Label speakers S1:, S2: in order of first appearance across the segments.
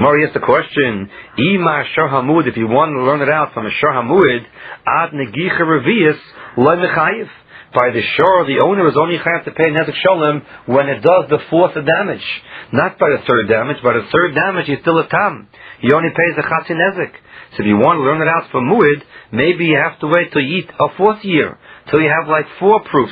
S1: Gemara asks the question, Ima Shor Hamud, if you want to learn it out from a Shor Hamud, Ad Negicha Revius, Lo Mechayiv. By the shore, the owner is only chayav to pay nezek shalom when it does the fourth damage, not by the third damage. By the third damage, he's still a tam. He only pays the chatzi nezek. So if you want to learn it out from mu'id, maybe you have to wait till you eat a fourth year, till you have like 4 proofs.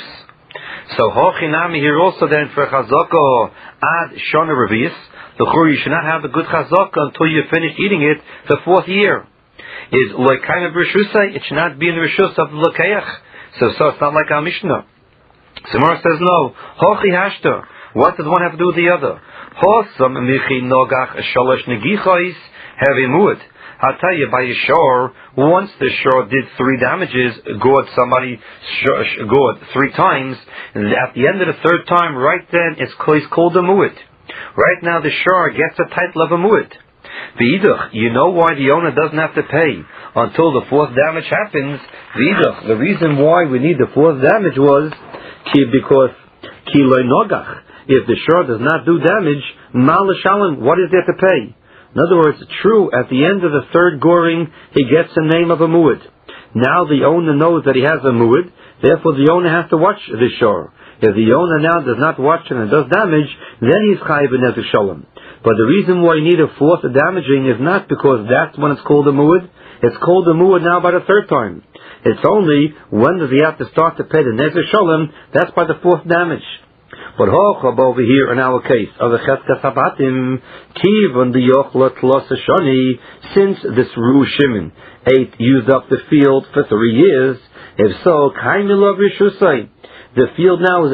S1: So hochinami here also then for chazaka ad shona revius. The chur, you should not have a good chazaka until you finish eating it the 4th year. Is loikaim b'rishusay? It should not be in the rishus of the lokeach. So it's not like our Mishnah. Gemara says no. Hochi hashta. What does one have to do with the other? Hosam michi nogach shalosh negichos heavy muad. I'll tell you, by a shore, once the shore did 3 damages, gored somebody gored 3 times, and at the end of the 3rd time, right then, it's called a muad. Right now, the shore gets the title of a muad. V'idach, you know why the owner doesn't have to pay until the 4th damage happens. V'idach, the reason why we need the 4th damage was because ki lo nogach. If the shore does not do damage, mal shalom, what is there to pay? In other words, true, at the end of the 3rd goring, he gets the name of a muad. Now the owner knows that he has a muad, therefore the owner has to watch the shore. If the owner now does not watch it and does damage, then he's chayiv b'nezek shalom. But the reason why you need a 4th damaging is not because that's when it's called a muad. It's called a muad now by the 3rd time. It's only when does he have to start to pay the nezek shalom, that's by the 4th damage. But hochab over here in our case of the Cheskas Habatim, Kivon the Yochla Tlos Shani, since this Ru Shimon used up the field for 3 years, if so, Kaimilov Rishusai, the field now is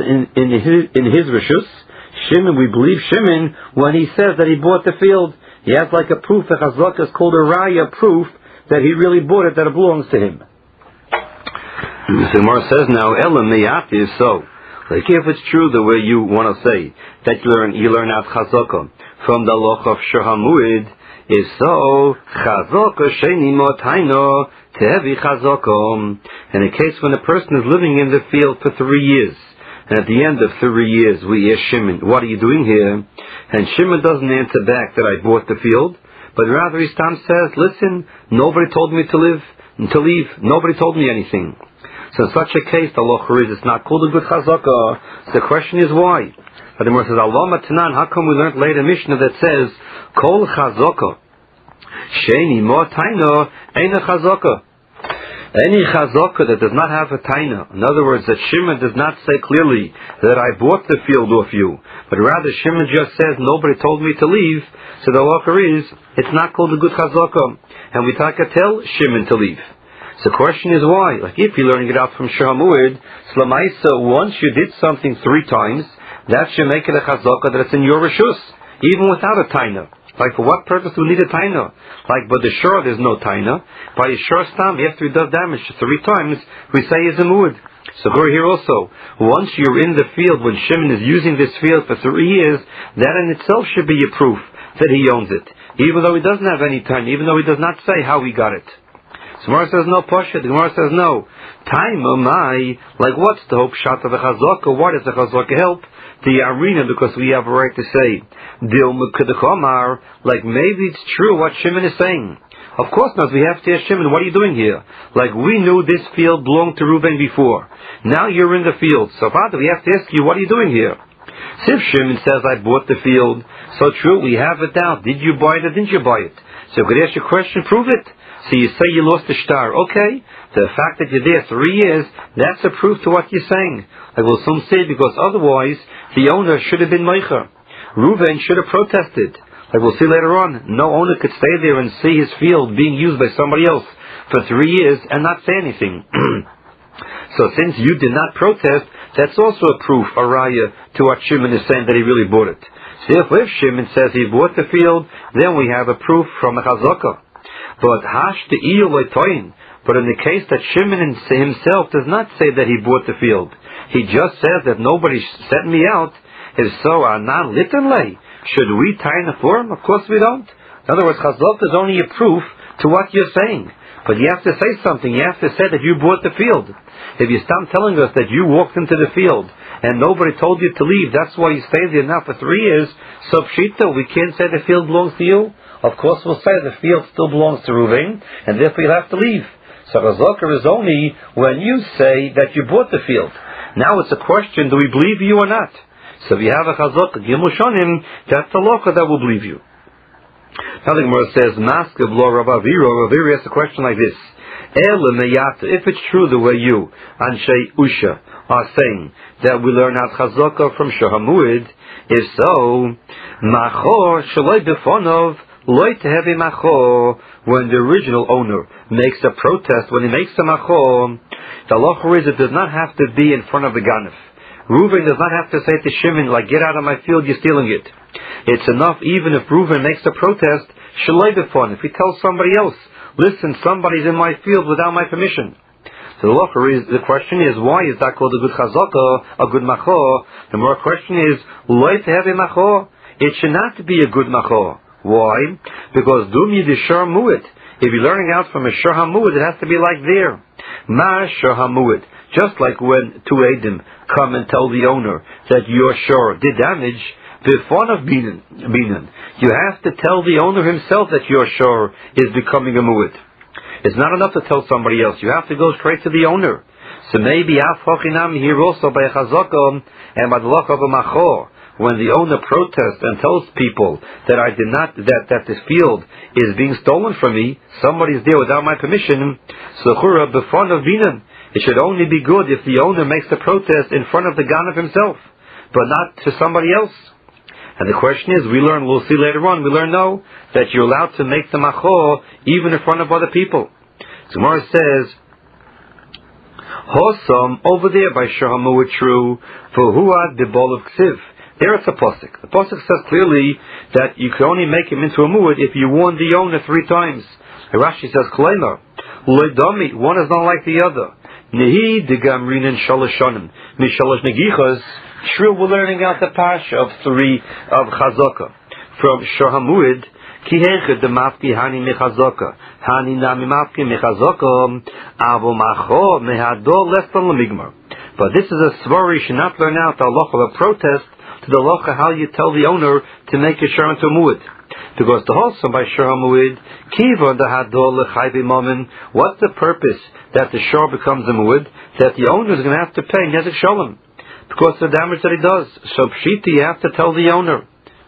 S1: in his Rishus. Shimon, we believe Shimon when he says that he bought the field. He has like a proof, the Chazaka is called a Raya proof that he really bought it, that it belongs to him. The Gemara says now, Elam Meyati is so. Like if it's true the way you want to say, that you learn out Chazaka from the Loch of Shor Hamuid, is so, Chazaka Sheni Motaino Tevi Chazaka. In a case when a person is living in the field for 3 years, and at the end of 3 years we ask Shimon, what are you doing here? And Shimon doesn't answer back that I bought the field, but rather he says, listen, nobody told me to leave, nobody told me anything. So in such a case, the loch is it's not called a good chazaka. The question is why? The Gemara says, Allah Tanan, how come we learned later Mishnah that says, Kol chazaka, Sheni mo taina, eina chazaka. Any chazaka that does not have a taina, in other words, that Shimon does not say clearly that I bought the field off you, but rather Shimon just says nobody told me to leave, so the loch is, it's not called a good chazaka, and we tell Shimon to leave. So the question is why? Like if you're learning it out from Shor Hamuid, Slamaisa, once you did something 3 times, that should make it a chazaka that it's in your rishus, even without a taina. Like for what purpose do we need a taina? Like but the shor there's no taina. By a shor stam, after he does damage 3 times, we say is a muad. So go here also. Once you're in the field, when Shimon is using this field for 3 years, that in itself should be a proof that he owns it. Even though he doesn't have any taina, even though he does not say how he got it. So Gemara says no pasha. The Gemara says no. Time my, like what's the hope shot of the chazaka? Why does the chazaka help? The arena, because we have a right to say Dil Mukadakomar, like maybe it's true what Shimon is saying. Of course not, we have to ask Shimon, what are you doing here? Like we knew this field belonged to Reuben before. Now you're in the field. So Father, we have to ask you, what are you doing here? So if Shimon says I bought the field, so true, we have it down. Did you buy it or didn't you buy it? So could I ask you a question, prove it. So you say you lost the star. Okay, the fact that you're there 3 years, that's a proof to what you're saying. Like will some say, because otherwise the owner should have been meicher. Reuven should have protested. Like we'll see later on, no owner could stay there and see his field being used by somebody else for 3 years and not say anything. So since you did not protest, that's also a proof, a raya, to what Shimon is saying that he really bought it. So if Shimon says he bought the field, then we have a proof from a chazaka. But but in the case that Shimon himself does not say that he bought the field, he just says that nobody sent me out. If so, should we taina for him? Of course we don't. In other words, chazaka is only a proof to what you're saying. But you have to say something. You have to say that you bought the field. If you stop telling us that you walked into the field and nobody told you to leave, that's why you stayed there now for 3 years, so pshita, we can't say the field belongs to you. Of course we'll say the field still belongs to Reuven, and therefore you'll have to leave. So Chazaka is only when you say that you bought the field. Now it's a question, do we believe you or not? So if you have a Chazaka, Gimel Shonim, that's the loka that will believe you. Now the Gemara says, Maska b'lo Rav Avira. Rav Avira asks a question like this: if it's true the way you, Anshay Usha, are saying that we learn out Chazaka from Shor HaMuad, if so, Machor Shaloi Befonov Loi Tehevi Machor, when the original owner makes a protest, when he makes a Machor, the halacha is it does not have to be in front of the Ganef. Reuven does not have to say to Shimon, like, get out of my field, you're stealing it. It's enough even if Reuven makes a protest, Shaloi Befon, if he tells somebody else, listen, somebody's in my field without my permission. So the question is, why is that called a good Chazaka, a good Machor? The more question is, Loi Tehevi Machor. It should not be a good Machor. Why? Because Dumi de Shor HaMuad. If you're learning out from a Shor HaMuad, it has to be like there. Ma Shor HaMuad. Just like when two Eidim come and tell the owner that your shor did damage, before of Binan, you have to tell the owner himself that your shor is becoming a mu'id. It's not enough to tell somebody else. You have to go straight to the owner. So maybe Af Hochinam here also by Chazaka and by the law of a Machor, when the owner protests and tells people that I did not, that this field is being stolen from me, somebody's there without my permission, so Chura before of Binan. It should only be good if the owner makes the protest in front of the Ganav himself, but not to somebody else. And the question is, we'll see later on, we learn no, that you're allowed to make the Machor even in front of other people. So Gemara says, Hosam, over there by Shor HaMuad true, for Huad de Bol of Ksiv. There it's a Pasuk. The Pasuk says clearly that you can only make him into a Mu'id if you warn the owner 3 times. Rashi says, Kleima, Loidami, one is not like the other. Nehi de Gamrin and Shaloshonim, Mishalosh Negichas. True, we're learning out the Parsha of Chazaka from Shor HaMuad. Ki hechet de mafki hani mechazaka, hani nami mafki mechazaka, avo macho mehadol leston lemigmar. But this is a svar, you should not learn out the halacha of a protest to the halacha how you tell the owner to make a shor into a mu'id. Because the wholesome by Shor HaMuad, kiva the hadol lechayvi momen. What's the purpose that the shor becomes a mu'id? That the owner is going to have to pay nezek shalom because of the damage that he does. So pshita, you have to tell the owner.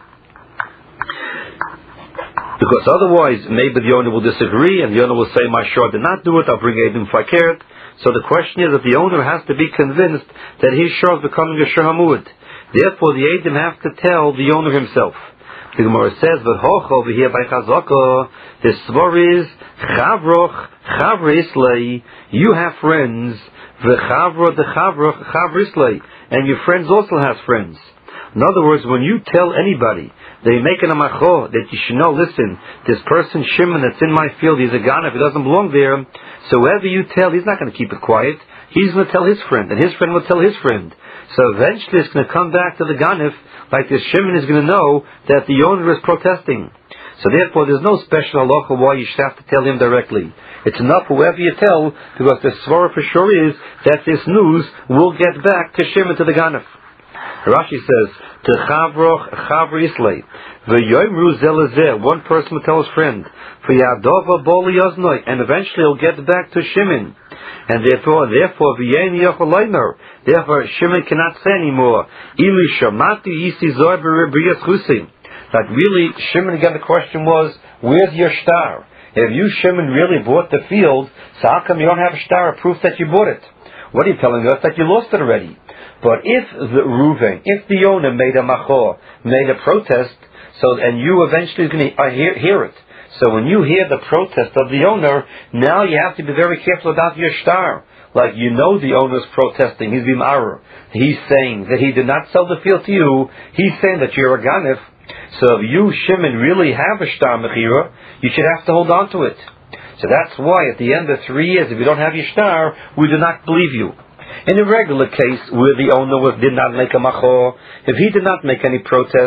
S1: Because otherwise, maybe the owner will disagree, and the owner will say, my shor did not do it, I'll bring Eidim Fakert. So the question is that the owner has to be convinced that his shor is becoming a Shor HaMuad. Therefore, the Eidim have to tell the owner himself. The Gemara says, but hoch over here by Chazaka, the svar is, chavra islay, you have friends, v'chavra de chavra islay, and your friends also has friends. In other words, when you tell anybody, they make an amacho, that you should know, listen, this person Shimon that's in my field, he's a ganav, he doesn't belong there, so whoever you tell, he's not going to keep it quiet, he's going to tell his friend, and his friend will tell his friend. So eventually it's going to come back to the ganav, like this Shimon is going to know that the owner is protesting. So therefore there's no special halacha why you should have to tell him directly. It's enough whoever you tell, because the svara for sure is that this news will get back to Shimon, to the ganav. Rashi says, to chavra islay, v'yoimru zelazeh, one person will tell his friend, v'yadova boli yoznoi, and eventually he'll get back to Shimon. And therefore, v'yein yocholoimer, therefore Shimon cannot say anymore, ili shamati yisi zoy b'ribiyas chusim. That really, Shimon, again, the question was, where's your star? If you, Shimon, really bought the field, so how come you don't have a star, proof that you bought it? What are you telling us? That you lost it already. But if the owner made a machor, made a protest, and you eventually is going to hear it. So when you hear the protest of the owner, now you have to be very careful about your star. Like, you know the owner's protesting, he's bim'arer. He's saying that he did not sell the field to you, he's saying that you're a ganef. So if you, Shimon, really have a star mechira, you should have to hold on to it. So that's why at the end of 3 years, if you don't have your star, we do not believe you. In a regular case where the owner did not make a machor, if he did not make any protest,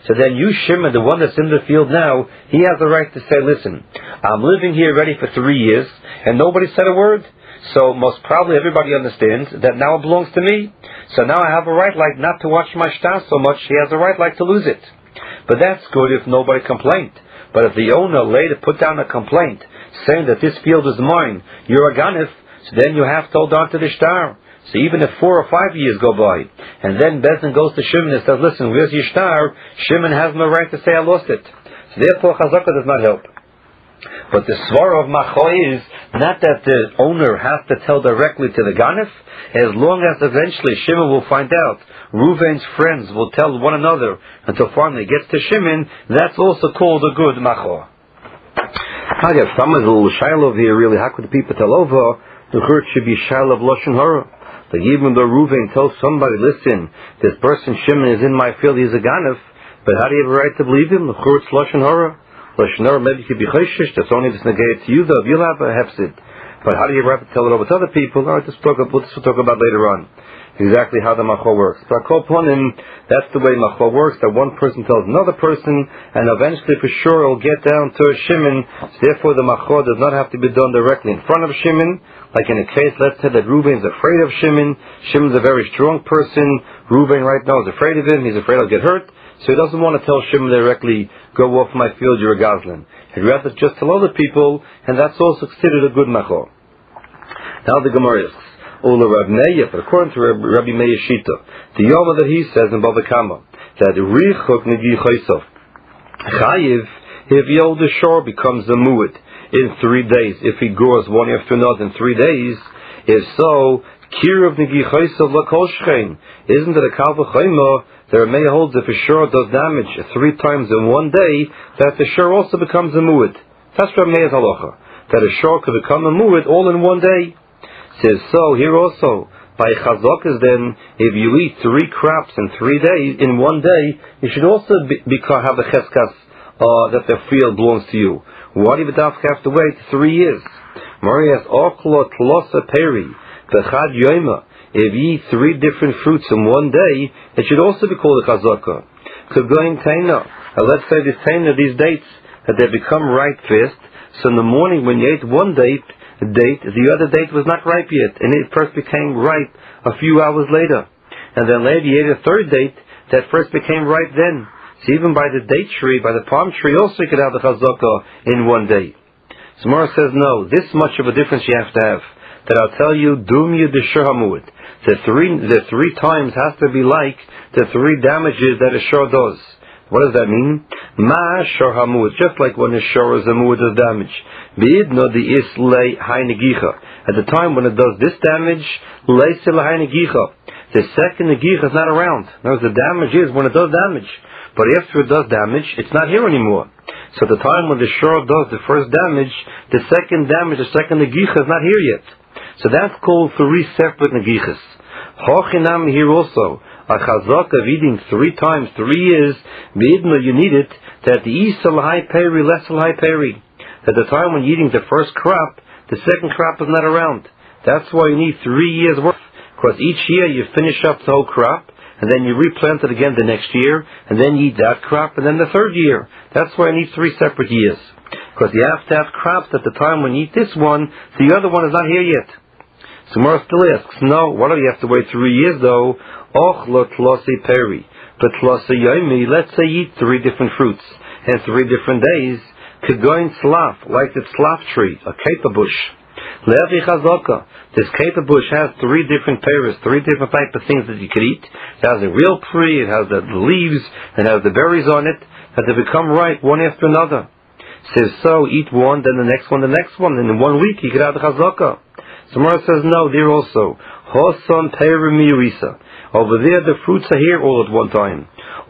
S1: So then you, Shimon, the one that's in the field now, he has the right to say, listen, I'm living here already for 3 years, and nobody said a word. So most probably everybody understands that now it belongs to me. So now I have a right like not to watch my shtar so much, he has a right like to lose it. But that's good if nobody complained. But if the owner later put down a complaint, saying that this field is mine, you're a ganif, so then you have to hold on to the shtar. So even if 4 or 5 years go by, and then Bezdin goes to Shimon and says, listen, where's your shtar? Shimon has no right to say I lost it. So therefore Chazaka does not help. But the svara of Macho is not that the owner has to tell directly to the ganif, as long as eventually Shimon will find out, Reuven's friends will tell one another until finally it gets to Shimon, that's also called a good Macho. I have some of the little shiloh here really, how could the people tell over? The church should be shiloh of Lashon Hara. Like even though Reuven tells somebody, listen, this person Shimon is in my field, he's a ganif, but how do you have a right to believe him? The church Lashon Hara. Lashon Hara maybe could be chayshish, that's only this negated to you though, you'll have a hefsid. But how do you have to tell it over to other people? Alright, this we'll talk about later on. Exactly how the Macho works. But that's the way Macho works, that one person tells another person, and eventually for sure it'll get down to Shimon. So therefore the Macho does not have to be done directly in front of Shimon. Like in a case, let's say that Reuven is afraid of Shimon. Shimon's a very strong person. Reuven right now is afraid of him. He's afraid he'll get hurt. So he doesn't want to tell Shimon directly, go off my field, you're a Goslin. He'd rather just tell other people, and that's also considered a good Macho. Now the Gemara asks, Ola Rab Meir, but according to Rabbi Meir Shita, the Yoma that he says in Bava Kama, that Richok Negi Chaysov, Chayiv, if the older shore becomes a mu'id in 3 days, if he grows one after another in 3 days, if so, Kirov Negi Chaysov Lakol Shchein, isn't it a Kalva Chayma, the Meir holds if a shore does damage 3 times in 1 day, that the shore also becomes a mu'id. That's Rabbi Meir's halacha, that a shore could become a mu'id all in 1 day. Says so here also by chazakas. Then if you eat 3 crops in 3 days in 1 day, you should also have the cheskas that the field belongs to you. Why do you have to wait 3 years? Marias oklo tlosa peri bechad yoima. If you eat 3 different fruits in 1 day, it should also be called a chazaka. Kagoin taina. Let's say this taina, these dates, that they become ripe fast. So in the morning when you ate one date, the other date was not ripe yet, and it first became ripe a few hours later. And then later you ate a 3rd date that first became ripe then. So even by the date tree, by the palm tree, also you could have the chazaka in 1 day. So Mara says, no, this much of a difference you have to have. That I'll tell you, Dumya de Shur Hamud. The 3 times has to be like the 3 damages that a shur does. What does that mean? Ma shor hamud, just like when a shor is a mud of damage. B'idno the islay haynegicha. At the time when it does this damage, leisel haynegicha. The second negicha is not around. Now the damage is when it does damage. But after it does damage, it's not here anymore. So at the time when the shor does the first damage, the second damage, the second negicha is not here yet. So that's called 3 separate negichas. Hochinam here also. A chazak of eating 3 times 3 years, b'idno you need it, that the isal high peri, lesal high peri. At the time when you're eating the first crop, the second crop is not around. That's why you need 3 years worth. Because each year you finish up the whole crop, and then you replant it again the next year, and then you eat that crop, and then the 3rd year. That's why you need 3 separate years. Because you have to have crops at the time when you eat this one, the other one is not here yet. So Mara still asks, no, why do you have to wait 3 years though? Och lo tlosi peri, but tlosi yomi, let's say you eat 3 different fruits, and 3 different days, kegoin slaf, like the slaf tree, a kepa bush. Levi chazaka, this kepa bush has 3 different pears, 3 different types of things that you could eat. It has a real tree, it has the leaves, it has the berries on it, that they become ripe one after another. Says so, eat one, then the next one, and in 1 week you could have the chazaka. So Mara says, no, there also, hoson peri miurisa. Over there, the fruits are here all at one time.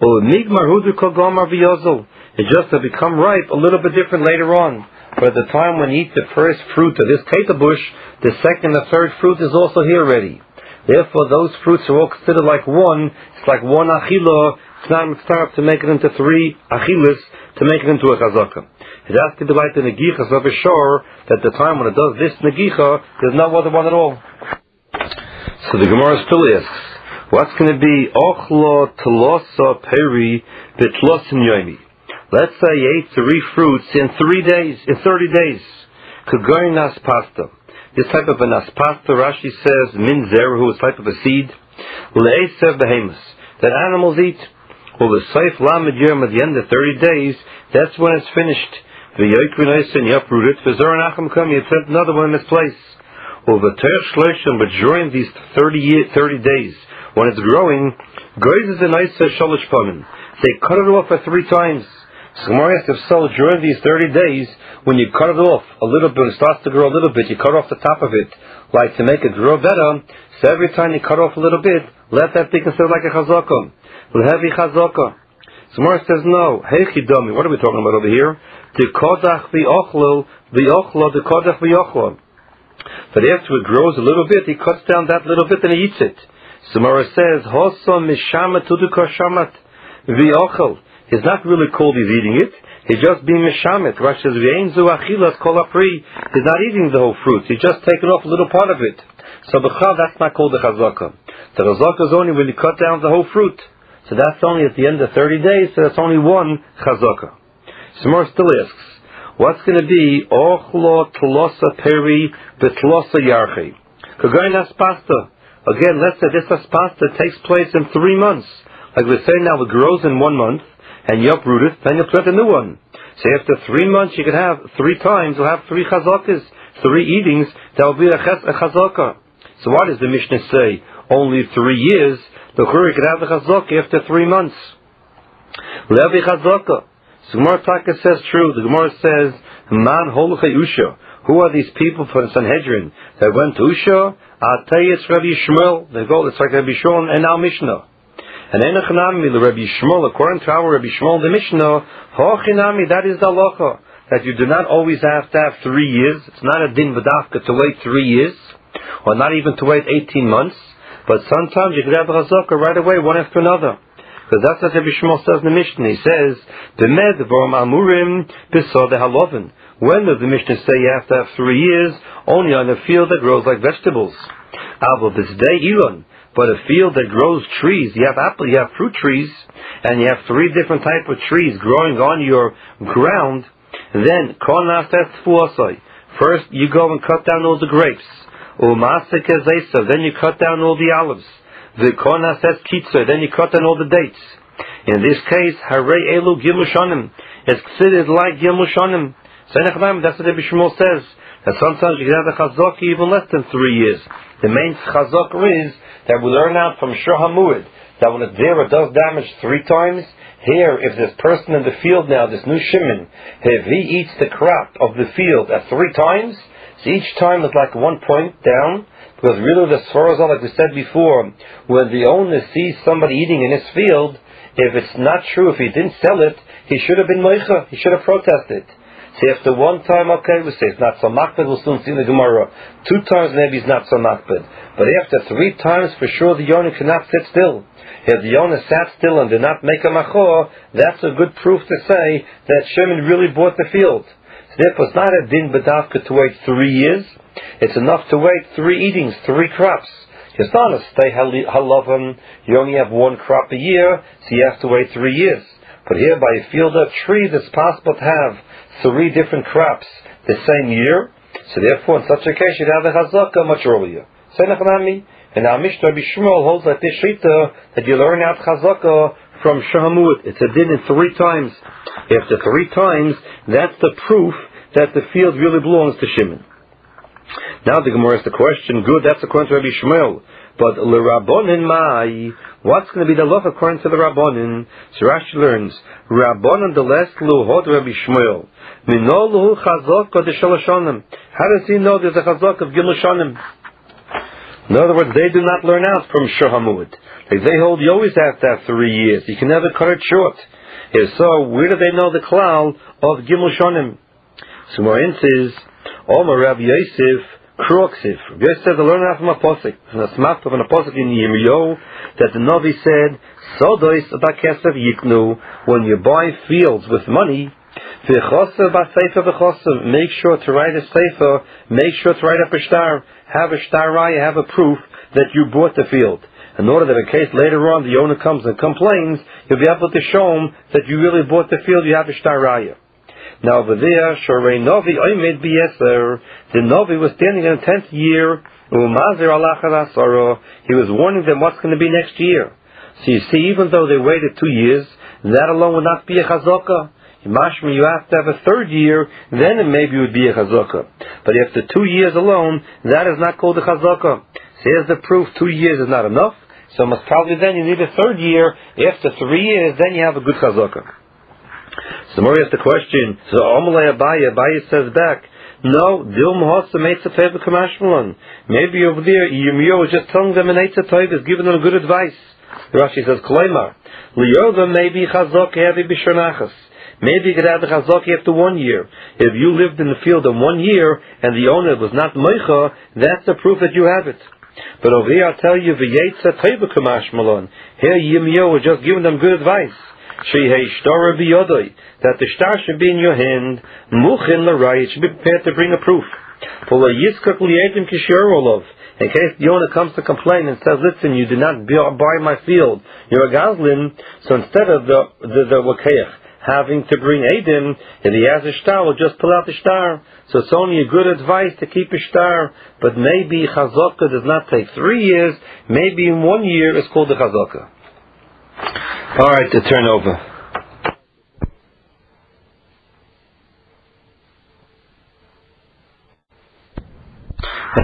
S1: It just to become ripe a little bit different later on. But at the time when you eat the first fruit of this keita bush, the second and 3rd fruit is also here already. Therefore, those fruits are all considered like one. It's like 1 achila. It's not enough to make it into 3 achilas to make it into a chazaka. It has to be like the negichas of a shore, that the time when it does this negicha, there's no other one at all. So the Gemara still asks, What's going to be ochlo tlosa peri bitlosin yomi? Let's say you ate 3 fruits in 30 days. Kagoy nas pasta. This type of a nas pasta, Rashi says, min zerahu, is type of a seed. Le'esev behemus, that animals eat. Well, the seif lamed yom, at the end of 30 days, that's when it's finished. V'yoikvinoisen, you uproot it. V'zoranachim come, you plant another one in its place. Well, v'terech shloshim, but during these 30 days, when it's growing, goyz is a nice shalosh panim. They cut it off at 3 times. So Gemara asks, if so, during these 30 days, when you cut it off a little bit, it starts to grow a little bit, you cut off the top of it, like to make it grow better, so every time you cut off a little bit, let that be considered like a chazaka. L'hevi chazaka. So Gemara says, no. Heichi domi. What are we talking about over here? The kodach v'ochlo, the kodach v'ochlo. But after it grows a little bit, he cuts down that little bit and he eats it. So Gemara says, hoso mishamat tudukar shamat v'ochel. He's not really called he's eating it. He's just being mishamet. Rashi says, v'ein zu achilas kol apri. He's not eating the whole fruit. He's just taking off a little part of it. So b'chal, that's not called the chazaka. The chazaka is only when you cut down the whole fruit. So that's only at the end of 30 days, so that's only one chazaka. Samar still asks, what's going to be ochlo tlosa peri betlosa yarchi? Kagayin aspasta. Again, let's say this aspasta takes place in 3 months. Like we say now, it grows in 1 month, and you uproot it, then you plant a new one. So after 3 months, you can have 3 times, you'll have 3 chazakas, 3 eatings, that will be a chazaka. So why does the Mishnah say only 3 years? The Churi could have the chazaka after 3 months. Levi chazaka. So Gemara Taka says true. The Gemara says, Man holuchei Usha. Who are these people from Sanhedrin that went to Usha? Atayis Rabbi Shmuel. They go, it's like Rabbi Shmuel and our Mishnah. And Enochanami, the Rabbi Shmuel, according to our Rabbi Shmuel, the Mishnah, Hochinami, that is the halacha, that you do not always have to have 3 years. It's not a din v'dafka to wait 3 years, or not even to wait 18 months, but sometimes you could have a chazaka right away, one after another. Because that's what Rabbi Shmuel says in the Mishnah. He says, B'med v'om amurim b'sodeh halovin. When does the Mishnah say you have to have 3 years? Only on a field that grows like vegetables. Avo b'zdei ilon. But a field that grows trees, you have apple, you have fruit trees, and you have 3 different types of trees growing on your ground, then first you go and cut down all the grapes. Then you cut down all the olives. Then you cut down all the dates. In this case, Harei Elu Gimel Shanim. It's considered like Gimel Shanim. That's what Rabbi Shmuel says. That sometimes you can have the chazaka even less than 3 years. The main chazaka is that we learn out from Shor HaMuad that when it's there, it does damage 3 times. Here, if this person in the field now, this new Shimon, if he eats the crop of the field at 3 times, so each time is like 1 point down, because really the svaras are, like we said before, when the owner sees somebody eating in his field, if it's not true, if he didn't sell it, he should have been moicha, he should have protested. So after 1 time, okay, we say it's not so makbid, we'll soon see in the Gemara. 2 times maybe it's not so makbid. But after 3 times, for sure the yonah cannot sit still. If the yonah sat still and did not make a machor, that's a good proof to say that Shimon really bought the field. So therefore it's not a din b'dafka to wait 3 years. It's enough to wait 3 eatings, 3 crops. It's not a stay halavan, you only have 1 crop a year, so you have to wait 3 years. But here by a field of trees, it's possible to have 3 different crops the same year. So therefore, in such a case, you'd have the chazaka much earlier. And our Mishnah Rabbi Shmuel holds like this shita that you learn out chazaka from Shor HaMuad. It's a din in 3 times. After 3 times, that's the proof that the field really belongs to Shimon. Now the Gemara asks the question, good, that's according to Rabbi Shmuel. But l'Rabbonin mai, what's going to be the law according to the Rabbonin? So Rashi learns, Rabbonin the last luhod Rabbi Shmuel. Minoluhu chazaka de shalashonim. How does he know there's a chazaka of Gimel Shanim? In other words, they do not learn out from Shor HaMuad. Like they hold you always have to have 3 years. You can never cut it short. If so, where do they know the klal of Gimel Shanim? So more insays, Omer Rabbi Yosef, Kruaksiv. Yosef says, I learn out from a posik. From a smack of an apostle in Yirmiyahu, that the Navi said, Sodois ba'kesef yiknu, when you buy fields with money, v'chosav ba'sefer v'chosav, make sure to write a sefer, make sure to write up a shtar, have a shtar raya, have a proof that you bought the field. in order that in case later on the owner comes and complains, you'll be able to show him that you really bought the field, you have a shtar raya. Now over there, Shorei Novi Oimed B'Yeser, the Novi was standing in the 10th year, he was warning them what's going to be next year. So you see, even though they waited 2 years, that alone would not be a chazakah. Mashma, you have to have a 3rd year, then it maybe would be a chazakah. But after 2 years alone, that is not called a chazakah. So here's the proof, 2 years is not enough, so most probably then you need a 3rd year. After 3 years, then you have a good chazakah. So more asks the question, so Amalei Abaye says back, no, maybe over there, Yirmiyahu was just telling them an Eitzah Tov, is giving them good advice. Rashi says, Kloimar, Liyoda maybe chazakah heavy b'shonachas. Maybe you could have the chazakah after 1 year. If you lived in the field in 1 year, and the owner was not moicha, that's the proof that you have it. But over here I'll tell you, V'yetza Tov k'mashmalon. Here Yirmiyahu was just giving them good advice. That the shtar should be in your hand, muchin l'rayit, should be prepared to bring a proof. In case the owner comes to complain and says, listen, you did not buy my field, you're a gazlin, so instead of the wakeach having to bring Eidim, if he has a shtar, we'll just pull out the shtar. So it's only a good advice to keep a shtar, but maybe chazakah does not take 3 years, maybe in 1 year it's called a chazakah. Alright, to turn over.